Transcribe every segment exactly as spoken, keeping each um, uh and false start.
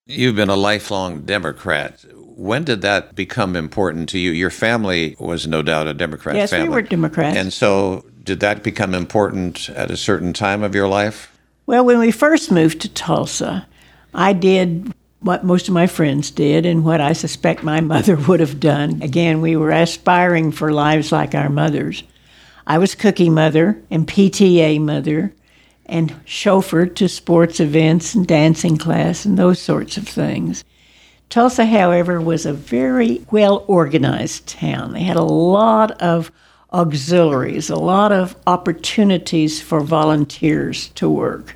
You've been a lifelong Democrat. When did that become important to you? Your family was no doubt a Democrat yes, family. Yes, we were Democrats. And so did that become important at a certain time of your life? Well, when we first moved to Tulsa, I did what most of my friends did and what I suspect my mother would have done. Again, we were aspiring for lives like our mothers. I was cookie mother and P T A mother and chauffeur to sports events and dancing class and those sorts of things. Tulsa, however, was a very well-organized town. They had a lot of auxiliaries, a lot of opportunities for volunteers to work.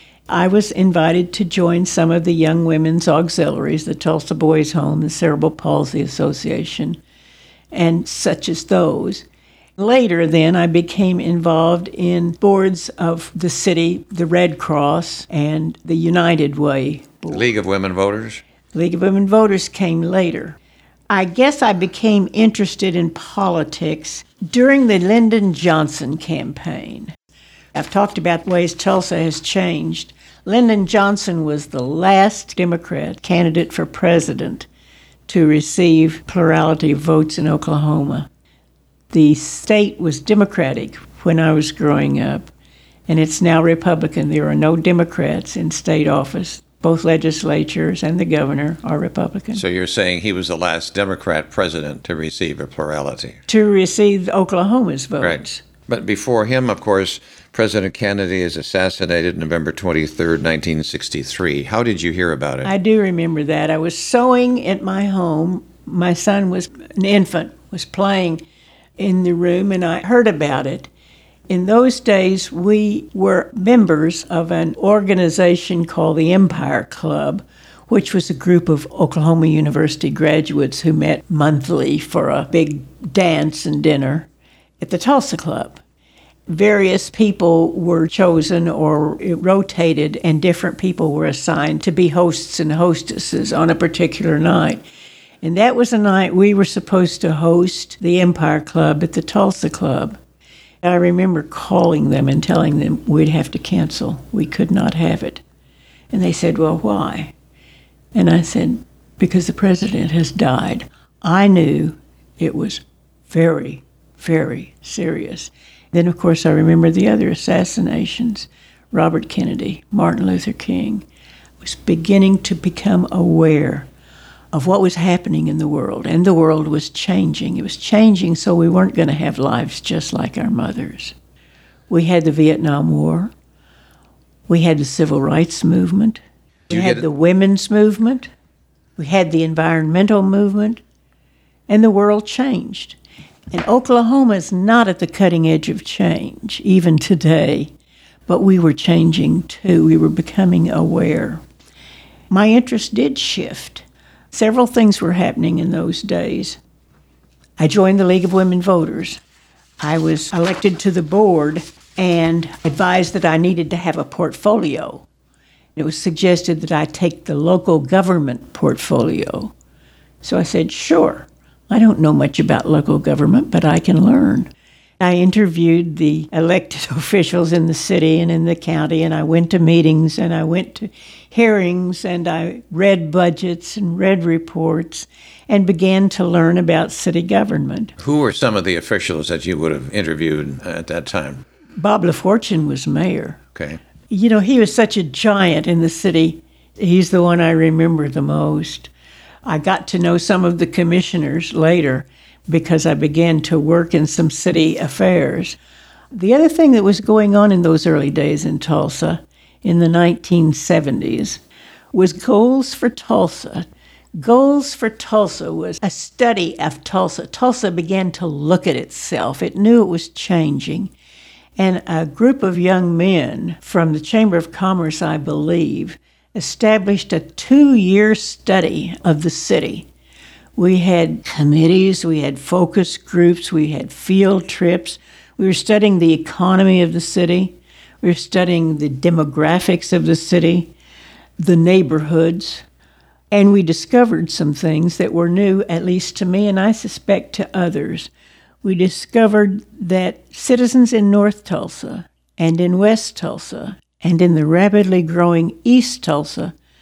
I was invited to join some of the young women's auxiliaries, the Tulsa Boys Home, the Cerebral Palsy Association, and such as those. Later, then, I became involved in boards of the city, the Red Cross, and the United Way board. League of Women Voters? League of Women Voters came later. I guess I became interested in politics during the Lyndon Johnson campaign. I've talked about ways Tulsa has changed. Lyndon Johnson was the last Democrat candidate for president to receive plurality of votes in Oklahoma. The state was Democratic when I was growing up, and it's now Republican. There are no Democrats in state office. Both legislatures and the governor are Republican. So you're saying he was the last Democrat president to receive a plurality? To receive Oklahoma's votes. Right. But before him, of course, President Kennedy is assassinated November twenty-third, nineteen sixty-three. How did you hear about it? I do remember that. I was sewing at my home. My son was an infant, was playing in the room, and I heard about it. In those days, we were members of an organization called the Empire Club, which was a group of Oklahoma University graduates who met monthly for a big dance and dinner at the Tulsa Club. Various people were chosen or it rotated, and different people were assigned to be hosts and hostesses on a particular night. And that was a night we were supposed to host the Empire Club at the Tulsa Club. I remember calling them and telling them we'd have to cancel. We could not have it. And they said, well, why? And I said, because the president has died. I knew it was very, very serious. Then, of course, I remember the other assassinations. Robert Kennedy, Martin Luther King. I was beginning to become aware of what was happening in the world, and the world was changing. It was changing so we weren't going to have lives just like our mothers. We had the Vietnam War. We had the Civil Rights Movement. We had the women's movement. We had the environmental movement, and the world changed. And Oklahoma is not at the cutting edge of change, even today, but we were changing too. We were becoming aware. My interest did shift. Several things were happening in those days. I joined the League of Women Voters. I was elected to the board and advised that I needed to have a portfolio. It was suggested that I take the local government portfolio. So I said, sure. I don't know much about local government, but I can learn. I interviewed the elected officials in the city and in the county, and I went to meetings, and I went to hearings, and I read budgets and read reports, and began to learn about city government. Who were some of the officials that you would have interviewed at that time? Bob LaFortune was mayor. Okay. You know, he was such a giant in the city. He's the one I remember the most. I got to know some of the commissioners later because I began to work in some city affairs. The other thing that was going on in those early days in Tulsa in the nineteen seventies was Goals for Tulsa. Goals for Tulsa was a study of Tulsa. Tulsa began to look at itself. It knew it was changing. And a group of young men from the Chamber of Commerce, I believe, established a two-year study of the city. We had committees, we had focus groups, we had field trips. We were studying the economy of the city. We were studying the demographics of the city, the neighborhoods. And we discovered some things that were new, at least to me, and I suspect to others. We discovered that citizens in North Tulsa and in West Tulsa and in the rapidly growing East Tulsa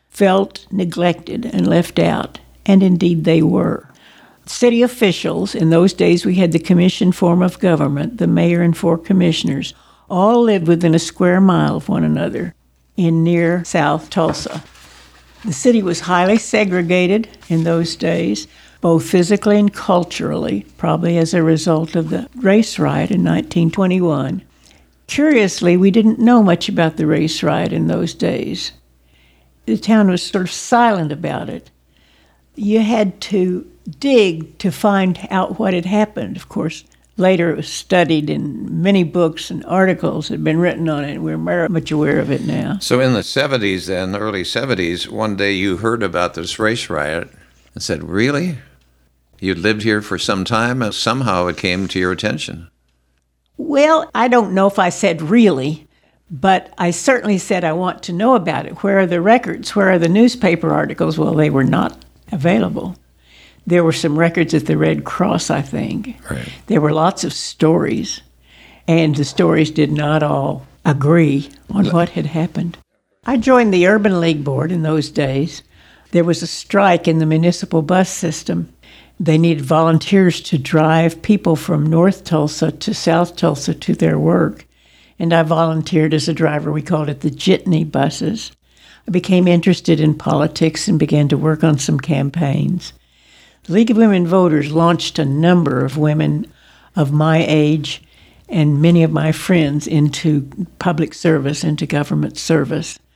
felt neglected and left out, and indeed they were. City officials, in those days we had the commission form of government, the mayor and four commissioners, all lived within a square mile of one another in near South Tulsa. The city was highly segregated in those days, both physically and culturally, probably as a result of the race riot in nineteen twenty-one. Curiously, we didn't know much about the race riot in those days. The town was sort of silent about it. You had to dig to find out what had happened. Of course, later it was studied in many books and articles had been written on it. We're very much aware of it now. So in the seventies then, the early seventies, one day you heard about this race riot and said, really? You'd lived here for some time and somehow it came to your attention. Well, I don't know if I said really, but I certainly said I want to know about it. Where are the records? Where are the newspaper articles? Well, they were not available. There were some records at the Red Cross, I think. Right. There were lots of stories, and the stories did not all agree on what had happened. I joined the Urban League Board in those days. There was a strike in the municipal bus system. They needed volunteers to drive people from North Tulsa to South Tulsa to their work, and I volunteered as a driver. We called it the Jitney buses. I became interested in politics and began to work on some campaigns. The League of Women Voters launched a number of women of my age and many of my friends into public service, into government service.